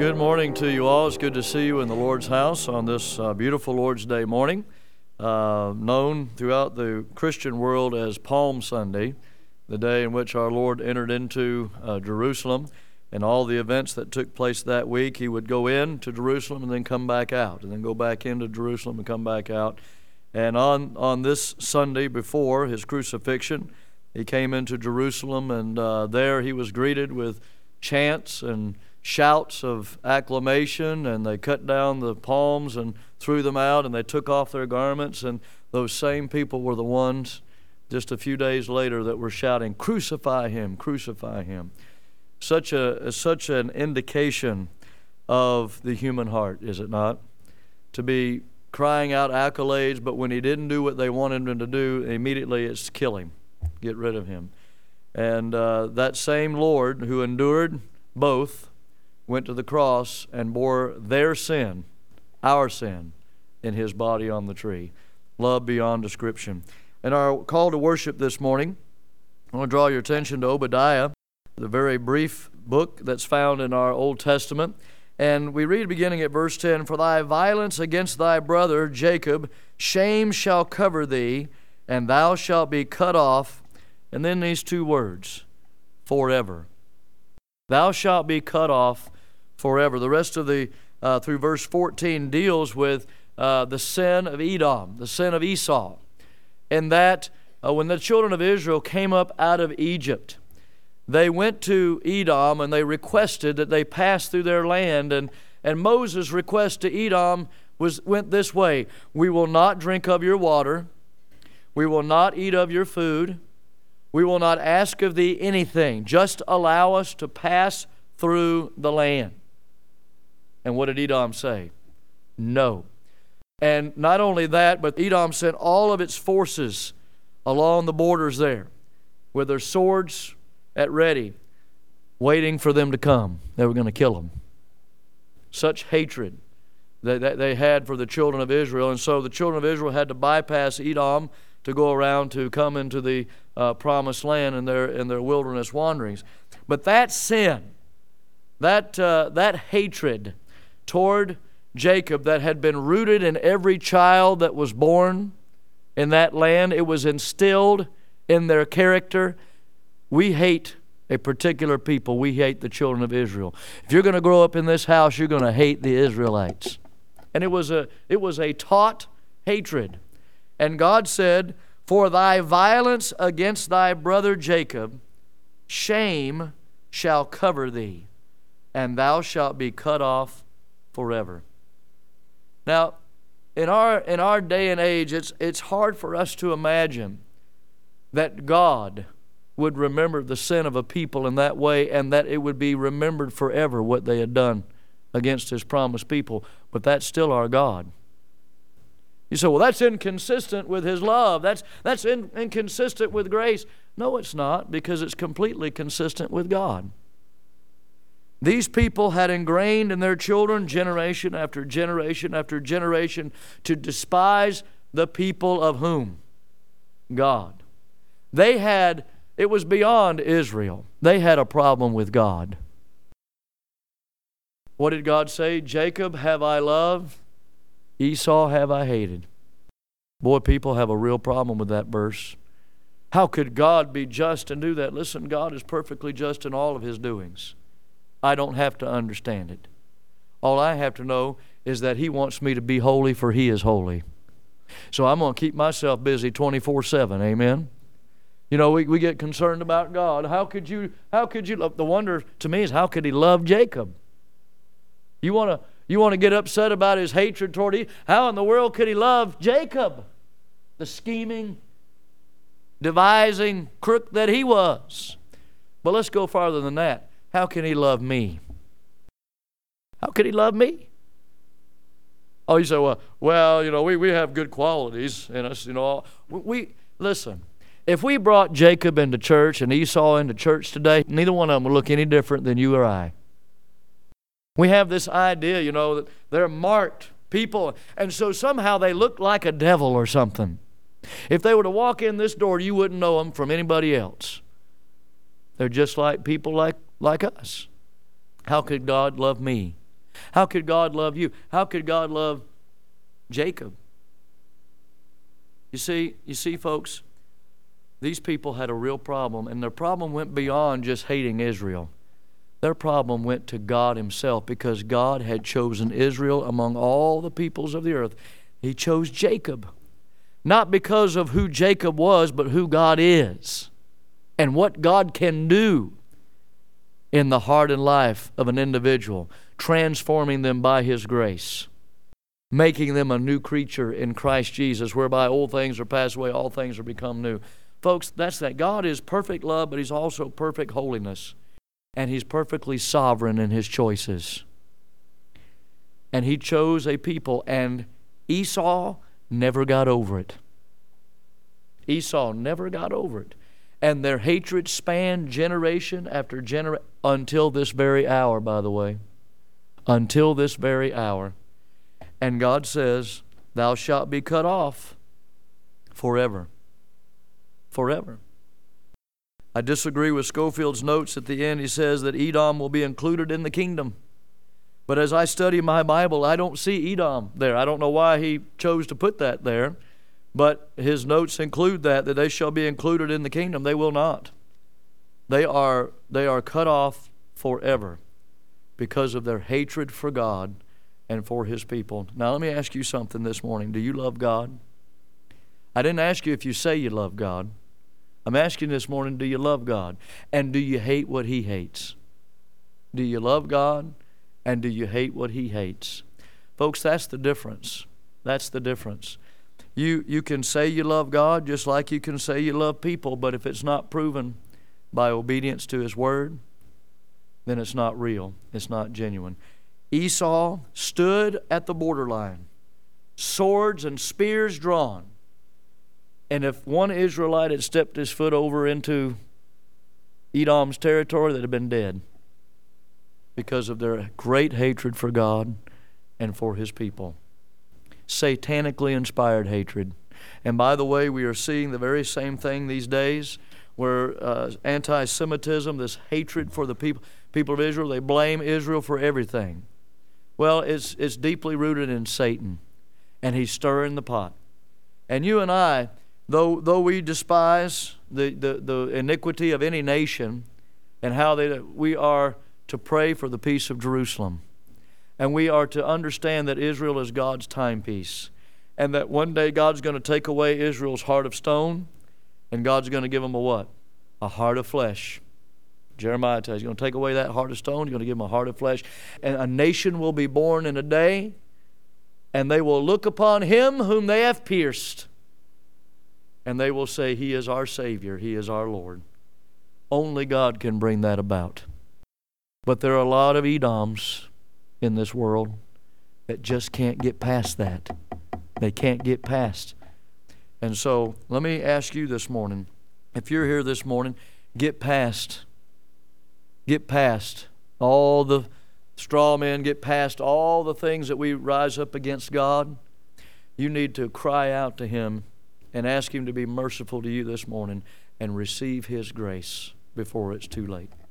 Good morning to you all. It's good to see you in the Lord's house on this beautiful Lord's Day morning, known throughout the Christian world as Palm Sunday, the day in which our Lord entered into Jerusalem, and all the events that took place that week. He would go in to Jerusalem and then come back out, and then go back into Jerusalem and come back out. And on this Sunday before his crucifixion, he came into Jerusalem, and there he was greeted with chants and shouts of acclamation, and they cut down the palms and threw them out, and they took off their garments, and those same people were the ones just a few days later that were shouting, "Crucify him, crucify him." Such an indication of the human heart, is it not? To be crying out accolades, but when he didn't do what they wanted him to do, immediately it's kill him, get rid of him. And that same Lord who endured both went to the cross and bore their sin, our sin, in his body on the tree. Love beyond description. In our call to worship this morning, I want to draw your attention to Obadiah, the very brief book that's found in our Old Testament. And we read beginning at verse 10, "For thy violence against thy brother Jacob, shame shall cover thee, and thou shalt be cut off." And then these two words, forever. Thou shalt be cut off forever. The rest of the, through verse 14, deals with the sin of Edom, the sin of Esau. And that when the children of Israel came up out of Egypt, they went to Edom and they requested that they pass through their land. And Moses' request to Edom went this way: "We will not drink of your water. We will not eat of your food. We will not ask of thee anything. Just allow us to pass through the land." And what did Edom say? No. And not only that, but Edom sent all of its forces along the borders there with their swords at ready, waiting for them to come. They were going to kill them. Such hatred that they had for the children of Israel. And so the children of Israel had to bypass Edom to go around to come into the promised land in their wilderness wanderings. But that sin, that hatred toward Jacob that had been rooted in every child that was born in that land, it was instilled in their character. We hate a particular people. We hate the children of Israel. If you're going to grow up in this house, you're going to hate the Israelites. And it was a taught hatred. And God said, "For thy violence against thy brother Jacob, shame shall cover thee, and thou shalt be cut off forever." Now, in our day and age, it's hard for us to imagine that God would remember the sin of a people in that way, and that it would be remembered forever what they had done against his promised people. But that's still our God. You say, "Well, that's inconsistent with his love. That's inconsistent with grace." No, it's not, because it's completely consistent with God. These people had ingrained in their children generation after generation after generation to despise the people of whom? God. It was beyond Israel. They had a problem with God. What did God say? "Jacob have I loved, Esau have I hated." Boy, people have a real problem with that verse. How could God be just and do that? Listen, God is perfectly just in all of his doings. I don't have to understand it. All I have to know is that he wants me to be holy, for he is holy. So I'm going to keep myself busy 24/7, amen? You know, we get concerned about God. How could you love? The wonder to me is, how could he love Jacob? You want to get upset about his hatred toward Esau? How in the world could he love Jacob? The scheming, devising crook that he was. But let's go farther than that. How can he love me? How could he love me? Oh, you say, well, you know, we have good qualities in us, you know. Listen, if we brought Jacob into church and Esau into church today, neither one of them would look any different than you or I. We have this idea, you know, that they're marked people, and so somehow they look like a devil or something. If they were to walk in this door, you wouldn't know them from anybody else. They're just like people like us. How could God love me? How could God love you? How could God love Jacob? You see, folks, these people had a real problem, and their problem went beyond just hating Israel. Their problem went to God Himself, because God had chosen Israel among all the peoples of the earth. He chose Jacob, not because of who Jacob was, but who God is and what God can do in the heart and life of an individual, transforming them by His grace, making them a new creature in Christ Jesus, whereby old things are passed away, all things are become new. Folks, that's that. God is perfect love, but He's also perfect holiness. And He's perfectly sovereign in His choices. And He chose a people, and Esau never got over it. Esau never got over it. And their hatred spanned generation after generation, until this very hour, by the way. Until this very hour. And God says, thou shalt be cut off forever. Forever. I disagree with Scofield's notes at the end. He says that Edom will be included in the kingdom. But as I study my Bible, I don't see Edom there. I don't know why he chose to put that there. But his notes include that they shall be included in the kingdom. They will not. They are cut off forever because of their hatred for God and for His people. Now let me ask you something this morning. Do you love God? I didn't ask you if you say you love God. I'm asking this morning, do you love God? And do you hate what He hates? Do you love God? And do you hate what He hates? Folks, that's the difference. That's the difference. You can say you love God just like you can say you love people, but if it's not proven by obedience to His Word, then it's not real. It's not genuine. Esau stood at the borderline, swords and spears drawn. And if one Israelite had stepped his foot over into Edom's territory, they'd have been dead because of their great hatred for God and for His people. Satanically inspired hatred. And by the way, we are seeing the very same thing these days, where anti-Semitism, this hatred for the people of Israel, they blame Israel for everything. Well, it's deeply rooted in Satan, and he's stirring the pot. And you and I, though we despise the iniquity of any nation and how we are to pray for the peace of Jerusalem. And we are to understand that Israel is God's timepiece. And that one day God's going to take away Israel's heart of stone, and God's going to give them a what? A heart of flesh. Jeremiah tells He's going to take away that heart of stone. He's going to give them a heart of flesh. And a nation will be born in a day, and they will look upon Him whom they have pierced. And they will say, He is our Savior. He is our Lord. Only God can bring that about. But there are a lot of Edoms in this world that just can't get past that. They can't get past. And so, let me ask you this morning, if you're here this morning, get past all the straw men, get past all the things that we rise up against God. You need to cry out to Him and ask Him to be merciful to you this morning and receive His grace before it's too late.